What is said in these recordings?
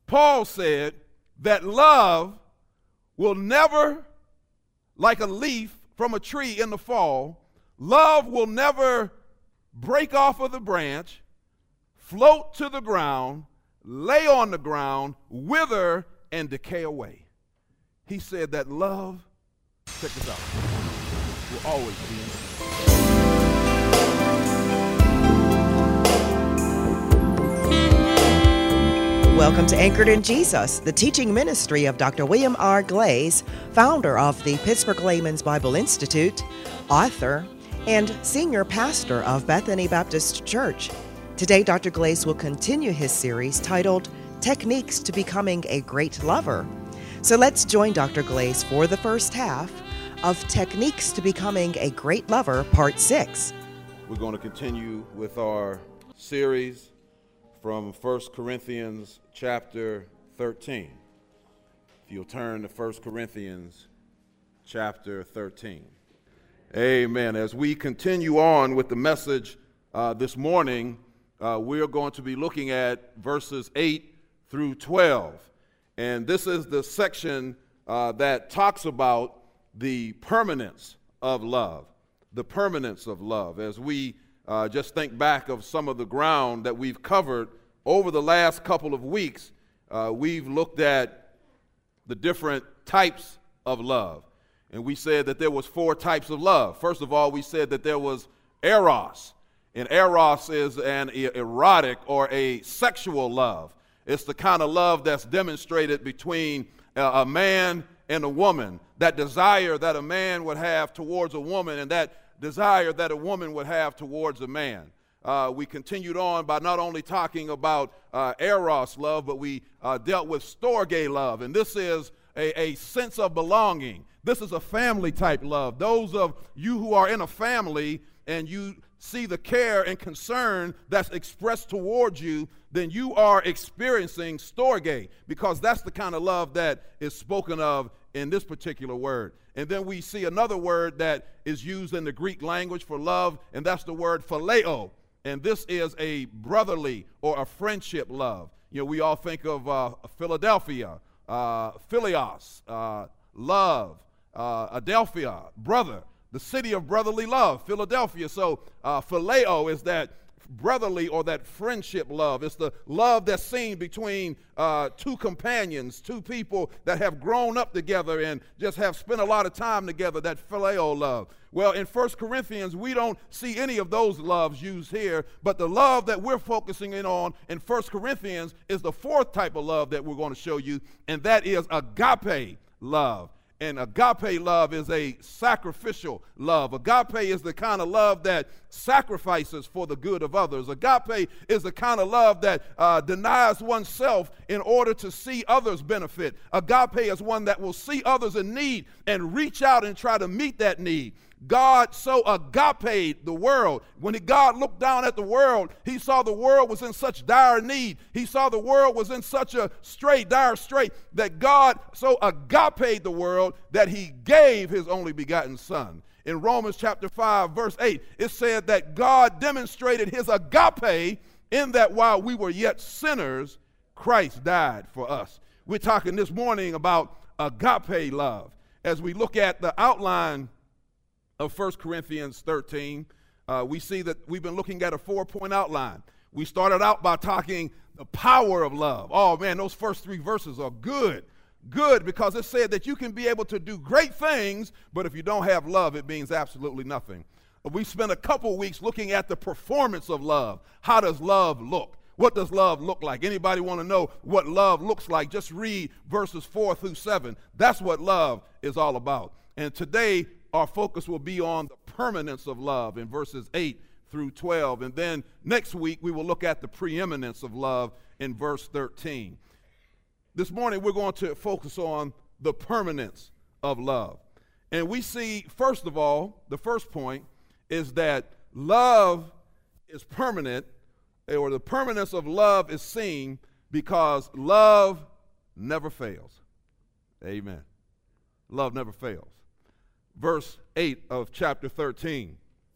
Paul said that love will never, like a leaf from a tree in the fall, love will never break off of the branch, float to the ground, lay on the ground, wither, and decay away. He said that love, check this out, will always be in it. Welcome to Anchored in Jesus, the teaching ministry of Dr. William R. Glaze, founder of the Pittsburgh Layman's Bible Institute, author, and senior pastor of Bethany Baptist Church. Today, Dr. Glaze will continue his series titled Techniques to Becoming a Great Lover. So let's join Dr. Glaze for the first half of Techniques to Becoming a Great Lover, Part 6. We're going to continue with our series from 1 Corinthians chapter 13. If you'll turn to 1 Corinthians chapter 13. Amen. As we continue on with the message this morning, we're going to be looking at verses 8 through 12. And this is the section that talks about the permanence of love. The permanence of love. As we just think back of some of the ground that we've covered over the last couple of weeks, we've looked at the different types of love. And we said that there was 4 types of love. First of all, we said that there was eros. And eros is an erotic or a sexual love. It's the kind of love that's demonstrated between a man and a woman. That desire that a man would have towards a woman and that desire that a woman would have towards a man. We continued on by not only talking about eros love, but we dealt with storge love. And this is a sense of belonging. This is a family type love. Those of you who are in a family and you see the care and concern that's expressed towards you, then you are experiencing storge, because that's the kind of love that is spoken of in this particular word. And then we see another word that is used in the Greek language for love, and that's the word phileo. And this is a brotherly or a friendship love. You know, we all think of Philadelphia, Philios, love, Adelphia, brother, the city of brotherly love, Philadelphia. So phileo is that brotherly or that friendship love. It's the love that's seen between 2 companions, 2 people that have grown up together and just have spent a lot of time together, that phileo love. Well, in 1 Corinthians, we don't see any of those loves used here, but the love that we're focusing in on in 1 Corinthians is the 4th type of love that we're going to show you, and that is agape love. And agape love is a sacrificial love. Agape is the kind of love that sacrifices for the good of others. Agape is the kind of love that denies oneself in order to see others benefit. Agape is one that will see others in need and reach out and try to meet that need. God so agaped the world. When God looked down at the world, he saw the world was in such dire need. He saw the world was in such a dire strait that God so agaped the world that he gave his only begotten son. In Romans chapter 5, verse 8, it said that God demonstrated his agape in that while we were yet sinners, Christ died for us. We're talking this morning about agape love. As we look at the outline of 1 Corinthians 13, we see that we've been looking at a 4-point outline. We started out by talking the power of love. Oh man, those first 3 verses are good. Good, because it said that you can be able to do great things, but if you don't have love, it means absolutely nothing. We spent a couple weeks looking at the performance of love. How does love look? What does love look like? Anybody want to know what love looks like? Just read verses 4 through 7. That's what love is all about. And today, our focus will be on the permanence of love in verses 8 through 12. And then next week, we will look at the preeminence of love in verse 13. This morning, we're going to focus on the permanence of love. And we see, first of all, the first point is that love is permanent, or the permanence of love is seen because love never fails. Amen. Love never fails. Verse 8 of chapter 13.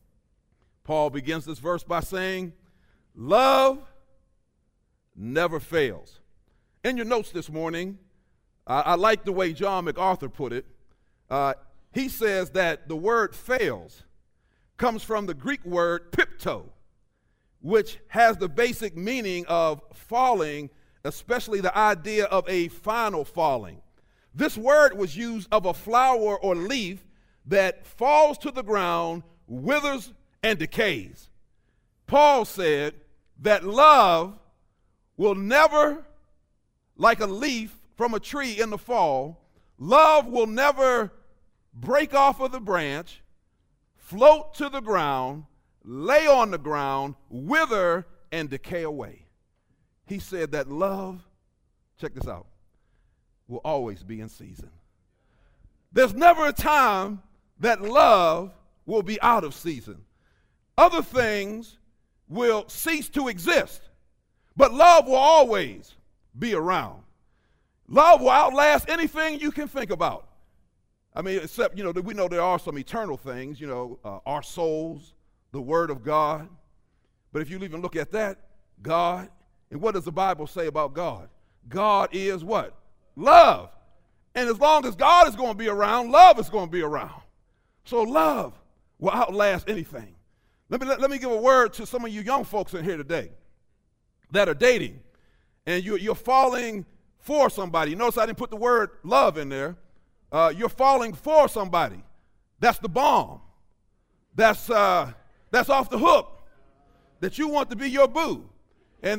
Paul begins this verse by saying, love never fails. in your notes this morning, I like the way John MacArthur put it. He says that the word fails comes from the Greek word pipto, which has the basic meaning of falling, especially the idea of a final falling. This word was used of a flower or leaf that falls to the ground, withers, and decays. Paul said that love will never, like a leaf from a tree in the fall, love will never break off of the branch, float to the ground, lay on the ground, wither, and decay away. He said that love, check this out, will always be in season. There's never a time that love will be out of season. Other things will cease to exist, but love will always be around. Love will outlast anything you can think about. I mean, except, we know there are some eternal things, our souls, the Word of God. But if you even look at that, God, and what does the Bible say about God? God is what? Love. And as long as God is going to be around, love is going to be around. So love will outlast anything. Let me give a word to some of you young folks in here today that are dating, and you're falling for somebody. You notice I didn't put the word love in there. You're falling for somebody. That's the bomb. That's off the hook. That you want to be your boo, and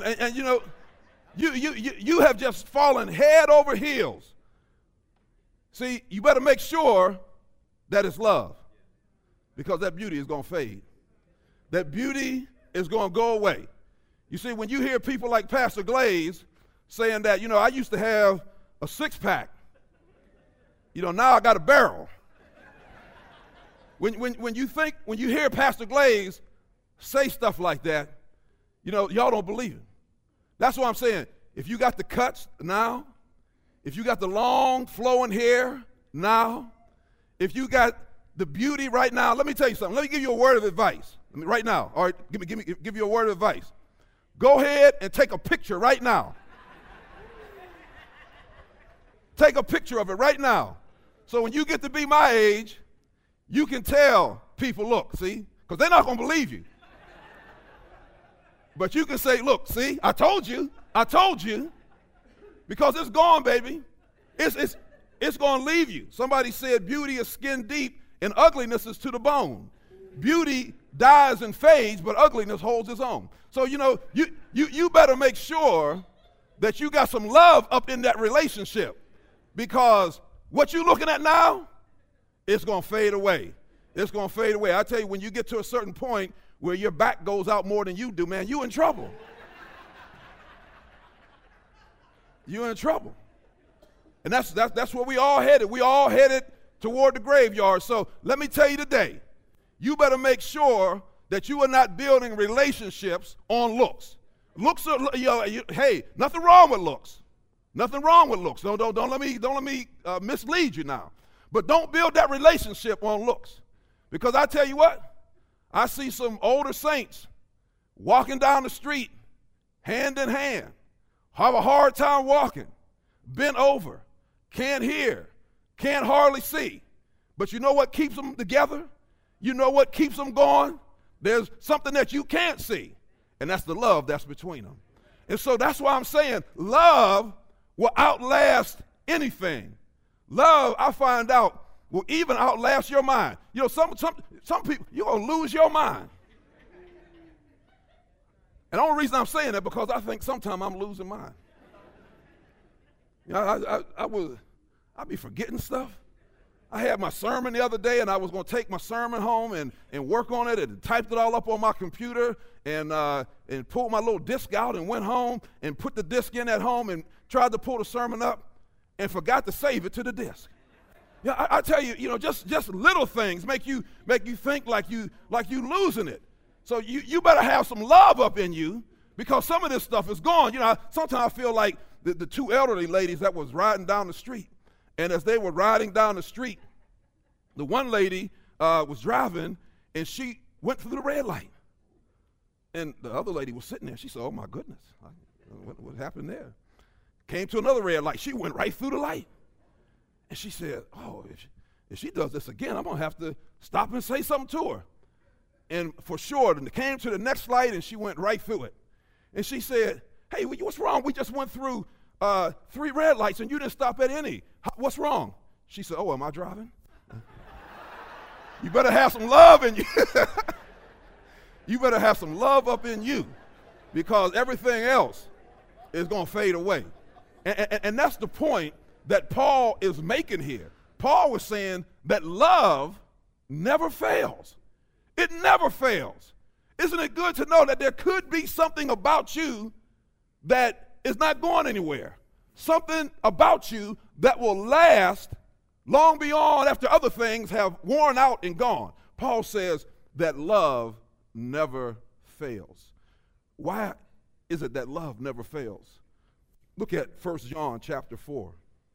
you have just fallen head over heels. See, you better make sure that it's love, because that beauty is going to fade. That beauty is going to go away. You see, when you hear people like Pastor Glaze saying that, I used to have a six-pack. Now I got a barrel. When you hear Pastor Glaze say stuff like that, y'all don't believe it. That's what I'm saying. If you got the cuts now, if you got the long flowing hair now, if you got the beauty right now, let me tell you something. Let me give you a word of advice. Right now. All right, give you a word of advice. Go ahead and take a picture right now. Take a picture of it right now. So when you get to be my age, you can tell people, look, see, because they're not going to believe you. But you can say, look, see, I told you, because it's gone, baby. It's going to leave you. Somebody said beauty is skin deep and ugliness is to the bone. Beauty dies and fades, but ugliness holds its own. So, you better make sure that you got some love up in that relationship, because what you're looking at now, it's going to fade away. It's going to fade away. I tell you, when you get to a certain point where your back goes out more than you do, man, you in trouble. You're in trouble. And that's where we all headed. We all headed toward the graveyard. So let me tell you today, you better make sure that you are not building relationships on looks. Looks are, hey, nothing wrong with looks. Nothing wrong with looks. Don't let me mislead you now. But don't build that relationship on looks. Because I tell you what, I see some older saints walking down the street, hand in hand, have a hard time walking, bent over, can't hear, can't hardly see. But you know what keeps them together? You know what keeps them going? There's something that you can't see, and that's the love that's between them. And so that's why I'm saying love will outlast anything. Love, I find out, will even outlast your mind. Some people, you're going to lose your mind. And the only reason I'm saying that because I think sometimes I'm losing mine. I'd be forgetting stuff. I had my sermon the other day, and I was going to take my sermon home and work on it, and typed it all up on my computer, and pulled my little disc out and went home and put the disc in at home and tried to pull the sermon up and forgot to save it to the disc. Yeah, I tell you, just little things make you think like you losing it. So you better have some love up in you, because some of this stuff is gone. Sometimes I feel like the two elderly ladies that was riding down the street, and as they were riding down the street, the one lady was driving, and she went through the red light. And the other lady was sitting there. She said, oh, my goodness, what happened there? Came to another red light. She went right through the light. And she said, oh, if she does this again, I'm going to have to stop and say something to her. And for sure, and came to the next light, and she went right through it. And she said, hey, what's wrong? We just went through 3 red lights, and you didn't stop at any. What's wrong? She said, oh, am I driving? You better have some love in you. You better have some love up in you, because everything else is going to fade away. And that's the point that Paul is making here. Paul was saying that love never fails. It never fails. Isn't it good to know that there could be something about you that is not going anywhere? Something about you that will last long beyond after other things have worn out and gone. Paul says that love never fails. Why is it that love never fails? Look at 1 John chapter 4.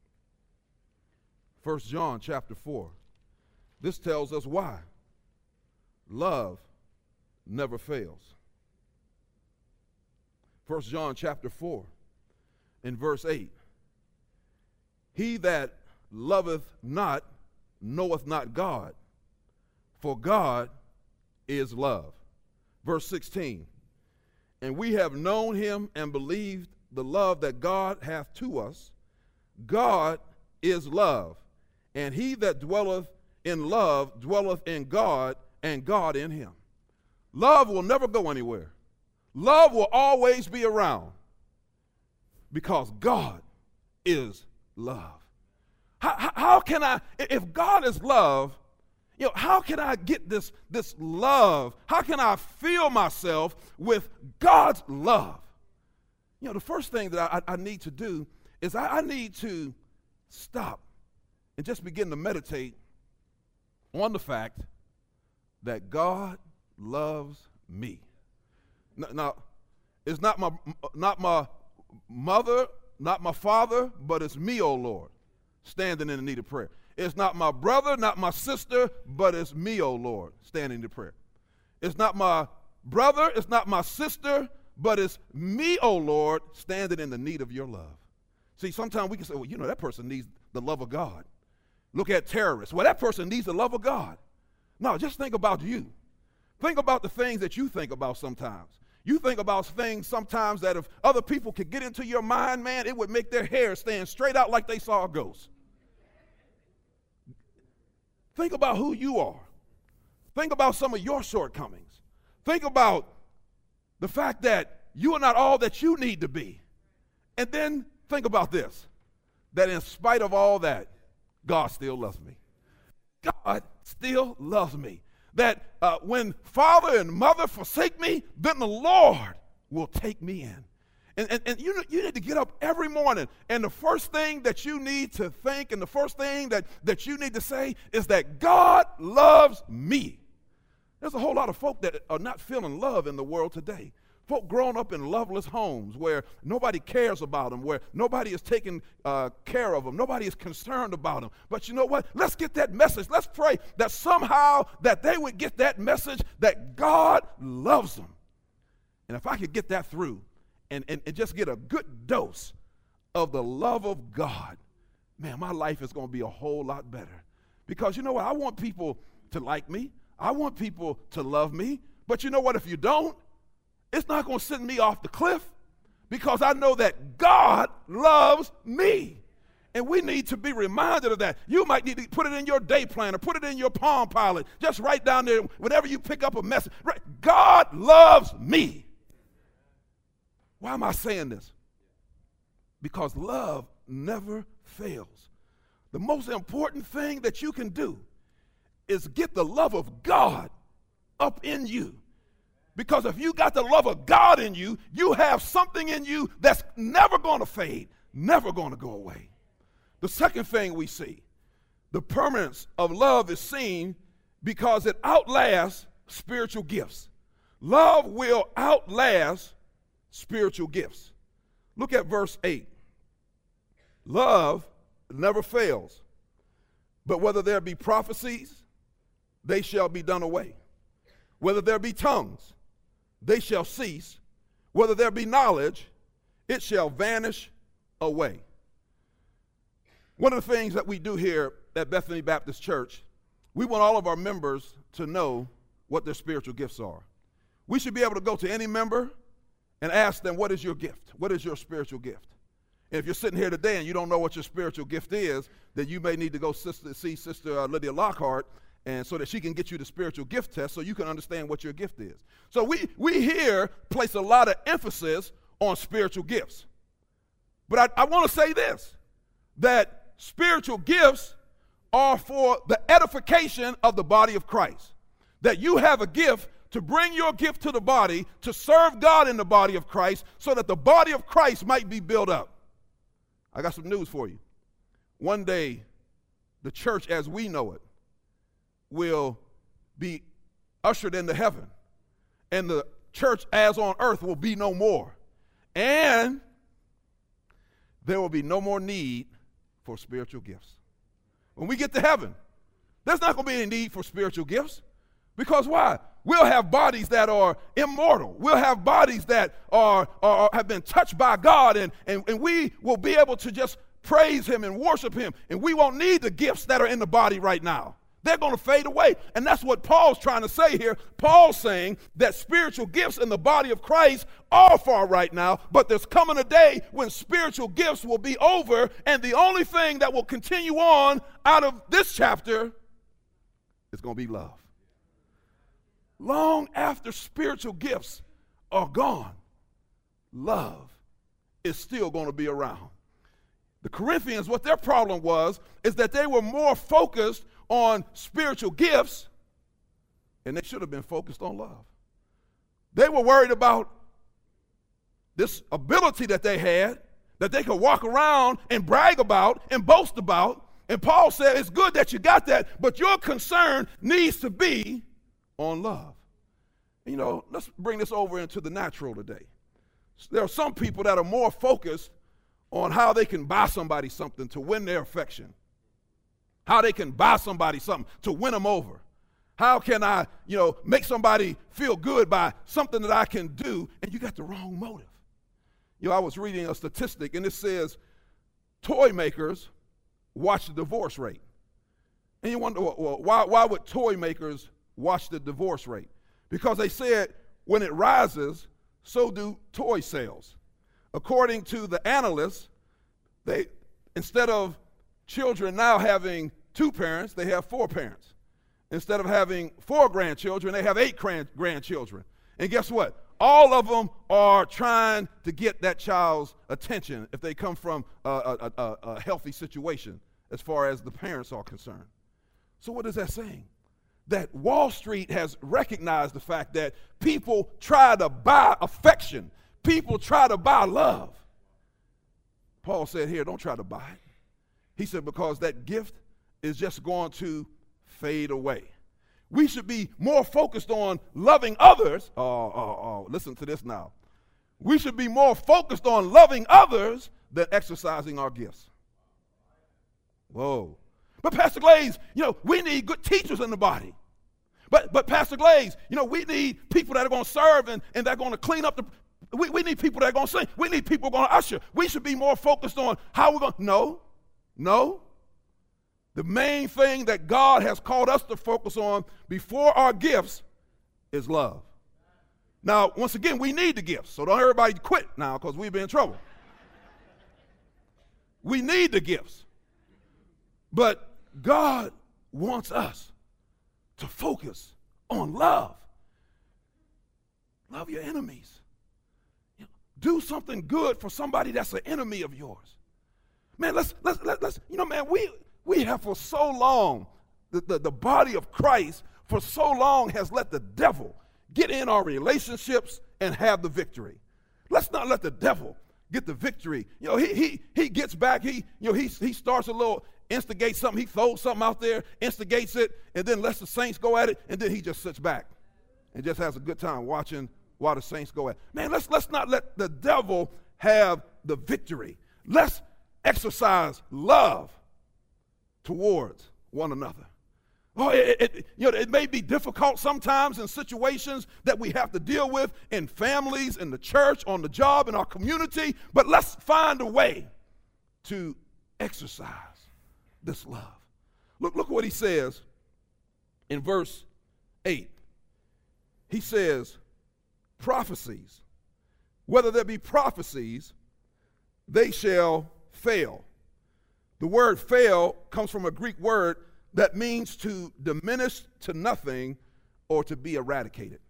1 John chapter 4. This tells us why love never fails. 1 John chapter 4 in verse 8. He that loveth not knoweth not God, for God is love. Verse 16. And we have known him and believed the love that God hath to us. God is love, and he that dwelleth in love dwelleth in God, and God in him. Love will never go anywhere. Love will always be around, because God is love. How can I, if God is love, how can I get this love? How can I fill myself with God's love? The first thing that I need to do is I need to stop and just begin to meditate on the fact that God loves me. Now, it's not my mother, not my father, but it's me, oh Lord, standing in the need of prayer. It's not my brother, not my sister, but it's me, oh Lord, standing in the prayer. It's not my brother, it's not my sister, but it's me, oh Lord, standing in the need of your love. See, sometimes we can say, well, that person needs the love of God. Look at terrorists. Well, that person needs the love of God. No, just think about you. Think about the things that you think about sometimes. You think about things sometimes that if other people could get into your mind, man, it would make their hair stand straight out like they saw a ghost. Think about who you are. Think about some of your shortcomings. Think about the fact that you are not all that you need to be. And then think about this, that in spite of all that, God still loves me. God still loves me. That when father and mother forsake me, then the Lord will take me in. And you need to get up every morning, and the first thing that you need to think and the first thing that you need to say is that God loves me. There's a whole lot of folk that are not feeling love in the world today. Folk grown up in loveless homes where nobody cares about them, where nobody is taking care of them, nobody is concerned about them. But you know what? Let's get that message. Let's pray that somehow that they would get that message that God loves them. And if I could get that through and just get a good dose of the love of God, man, my life is going to be a whole lot better. Because you know what? I want people to like me. I want people to love me. But you know what? If you don't, it's not going to send me off the cliff, because I know that God loves me. And we need to be reminded of that. You might need to put it in your day planner, put it in your Palm Pilot. Just write down there whenever you pick up a message. God loves me. Why am I saying this? Because love never fails. The most important thing that you can do is get the love of God up in you. Because if you got the love of God in you, you have something in you that's never going to fade, never going to go away. The second thing we see, the permanence of love is seen because it outlasts spiritual gifts. Love will outlast spiritual gifts. Look at verse 8. Love never fails, but whether there be prophecies, they shall be done away. Whether there be tongues, they shall cease. Whether there be knowledge, it shall vanish away. One of the things that we do here at Bethany Baptist Church, we want all of our members to know what their spiritual gifts are. We should be able to go to any member and ask them, what is your gift? What is your spiritual gift? And if you're sitting here today and you don't know what your spiritual gift is, then you may need to go see Sister Lydia Lockhart, and so that she can get you the spiritual gift test so you can understand what your gift is. So we here place a lot of emphasis on spiritual gifts. But I want to say this, that spiritual gifts are for the edification of the body of Christ. That you have a gift to bring your gift to the body, to serve God in the body of Christ, so that the body of Christ might be built up. I got some news for you. One day, the church as we know it will be ushered into heaven, and the church as on earth will be no more. And there will be no more need for spiritual gifts. When we get to heaven, there's not going to be any need for spiritual gifts. Because why? We'll have bodies that are immortal. We'll have bodies that have been touched by God, and we will be able to just praise him and worship him, and we won't need the gifts that are in the body right now. They're going to fade away, and that's what Paul's trying to say here. Paul's saying that spiritual gifts in the body of Christ are for right now, but there's coming a day when spiritual gifts will be over, and the only thing that will continue on out of this chapter is going to be love. Long after spiritual gifts are gone, love is still going to be around. The Corinthians, what their problem was, is that they were more focused on spiritual gifts, and they should have been focused on love. They were worried about this ability that they had, that they could walk around and brag about and boast about. And Paul said, it's good that you got that, but your concern needs to be on love. You know, let's bring this over into the natural today. There are some people that are more focused on how they can buy somebody something to win their affection. How they can buy somebody something to win them over. How can I, make somebody feel good by something that I can do? And you got the wrong motive. I was reading a statistic, and it says toy makers watch the divorce rate. And you wonder, well, why would toy makers watch the divorce rate? Because they said when it rises, so do toy sales. According to the analysts, instead of children now having 2 parents, they have 4 parents. Instead of having 4 grandchildren, they have 8 grandchildren. And guess what? All of them are trying to get that child's attention if they come from a healthy situation as far as the parents are concerned. So what is that saying? That Wall Street has recognized the fact that people try to buy affection. People try to buy love. Paul said here, don't try to buy it. He said, because that gift is just going to fade away. We should be more focused on loving others. Listen to this now. We should be more focused on loving others than exercising our gifts. Whoa. But Pastor Glaze, we need good teachers in the body. But Pastor Glaze, we need people that are going to serve and they're going to clean up we need people that are going to sing. We need people going to usher. We should be more focused on how we're going to, No. The main thing that God has called us to focus on before our gifts is love. Now, once again, we need the gifts, so don't everybody quit now because we'll be in trouble. We need the gifts. But God wants us to focus on love. Love your enemies. Do something good for somebody that's an enemy of yours. Man, let's we have for so long, the body of Christ for so long has let the devil get in our relationships and have the victory. Let's not let the devil get the victory. He gets back, he starts a little, instigates something, he throws something out there, instigates it, and then lets the saints go at it, and then he just sits back and just has a good time watching while the saints go at it. Man, let's not let the devil have the victory. Let's exercise love towards one another. It may be difficult sometimes in situations that we have to deal with in families, in the church, on the job, in our community, but let's find a way to exercise this love. Look what he says in verse 8. He says, prophecies, whether there be prophecies, they shall fail. The word fail comes from a Greek word that means to diminish to nothing or to be eradicated.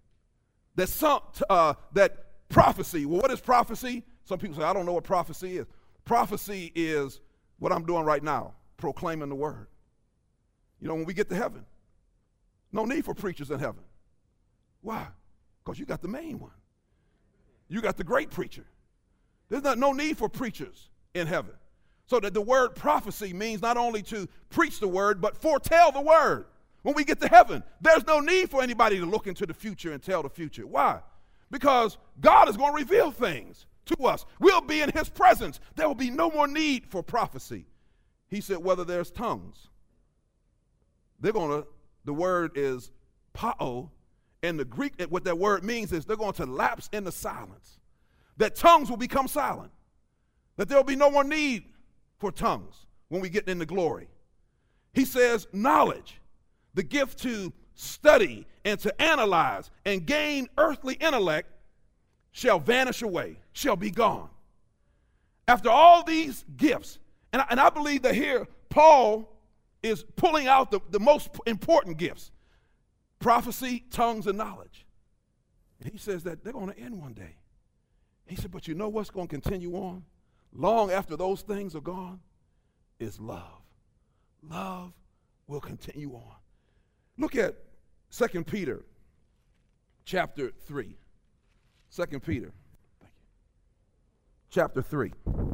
That prophecy, well, what is prophecy? Some people say, I don't know what prophecy is. Prophecy is what I'm doing right now, proclaiming the word. You know, when we get to heaven, no need for preachers in heaven. Why? Because you got the main one. You got the great preacher. There's no need for preachers in heaven. So that the word prophecy means not only to preach the word, but foretell the word. When we get to heaven, there's no need for anybody to look into the future and tell the future. Why? Because God is going to reveal things to us. We'll be in his presence. There will be no more need for prophecy. He said, whether there's tongues, the word is pao, and the Greek, what that word means is they're going to lapse into silence. That tongues will become silent. That there will be no more need for tongues when we get into glory. He says knowledge, the gift to study and to analyze and gain earthly intellect, shall vanish away, shall be gone. After all these gifts, and I believe that here Paul is pulling out the most important gifts: prophecy, tongues, and knowledge. And he says that they're going to end one day. He said, but you know what's going to continue on long after those things are gone? Is love. Love will continue on. Look at 2 Peter chapter 3. 2 Peter chapter 3.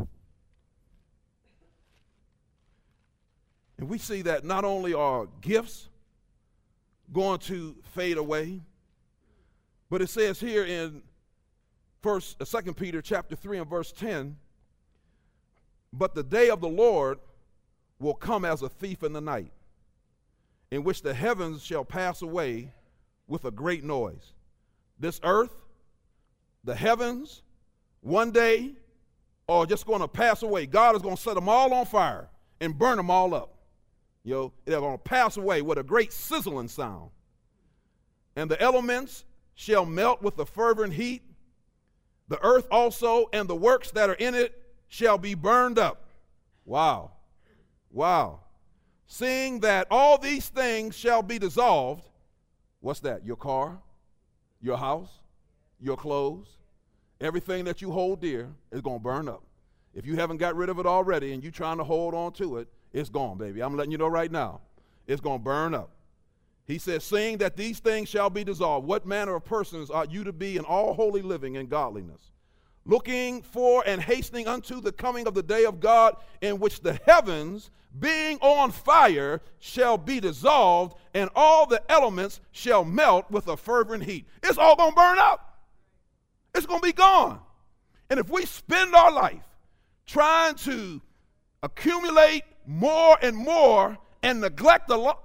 And we see that not only are gifts going to fade away, but it says here in 2 Peter chapter 3 and verse 10, but the day of the Lord will come as a thief in the night, in which the heavens shall pass away with a great noise. This earth, the heavens, one day are just going to pass away. God is going to set them all on fire and burn them all up. They're going to pass away with a great sizzling sound. And the elements shall melt with a fervent heat. The earth also and the works that are in it shall be burned up. Wow. Wow. Seeing that all these things shall be dissolved, what's that? Your car, your house, your clothes, everything that you hold dear is going to burn up. If you haven't got rid of it already and you're trying to hold on to it, it's gone, baby. I'm letting you know right now. It's going to burn up. He says, seeing that these things shall be dissolved, what manner of persons ought you to be in all holy living and godliness, looking for and hastening unto the coming of the day of God, in which the heavens, being on fire, shall be dissolved, and all the elements shall melt with a fervent heat. It's all going to burn up. It's going to be gone. And if we spend our life trying to accumulate more and more and neglect along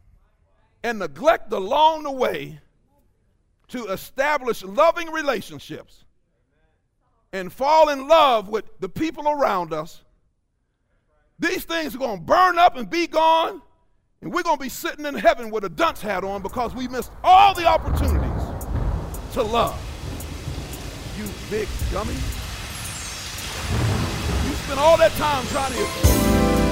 the way to establish loving relationships and fall in love with the people around us, these things are going to burn up and be gone, and we're going to be sitting in heaven with a dunce hat on because we missed all the opportunities to love. You big dummy. You spent all that time trying to...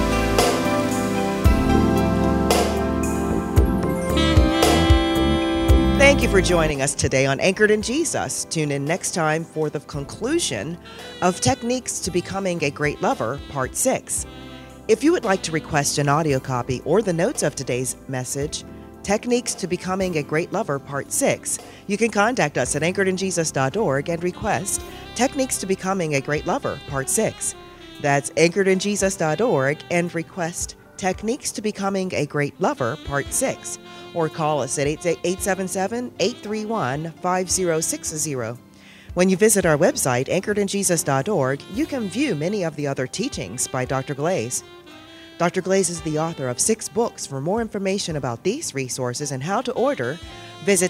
Thank you for joining us today on Anchored in Jesus. Tune in next time for the conclusion of Techniques to Becoming a Great Lover, Part 6. If you would like to request an audio copy or the notes of today's message, Techniques to Becoming a Great Lover, Part 6, you can contact us at anchoredinjesus.org and request Techniques to Becoming a Great Lover, Part 6. That's anchoredinjesus.org and request Techniques to Becoming a Great Lover, Part 6. Or call us at 877-831-5060. When you visit our website, anchoredinjesus.org, you can view many of the other teachings by Dr. Glaze. Dr. Glaze is the author of 6 books. For more information about these resources and how to order, visit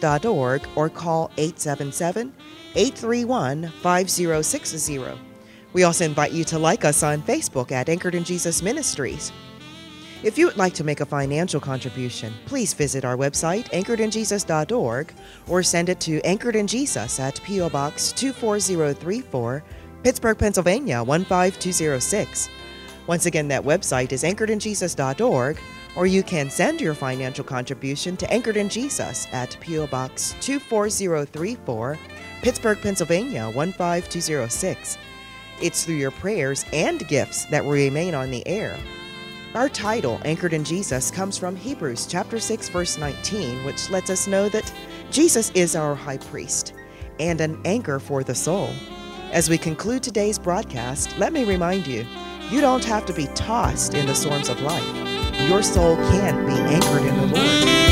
anchoredinjesus.org or call 877-831-5060. We also invite you to like us on Facebook at Anchored in Jesus Ministries. If you would like to make a financial contribution, please visit our website, anchoredinjesus.org, or send it to Anchored in Jesus at P.O. Box 24034, Pittsburgh, Pennsylvania 15206. Once again, that website is anchoredinjesus.org, or you can send your financial contribution to Anchored in Jesus at P.O. Box 24034, Pittsburgh, Pennsylvania 15206. It's through your prayers and gifts that will remain on the air. Our title, Anchored in Jesus, comes from Hebrews chapter 6, verse 19, which lets us know that Jesus is our high priest and an anchor for the soul. As we conclude today's broadcast, let me remind you, you don't have to be tossed in the storms of life. Your soul can be anchored in the Lord.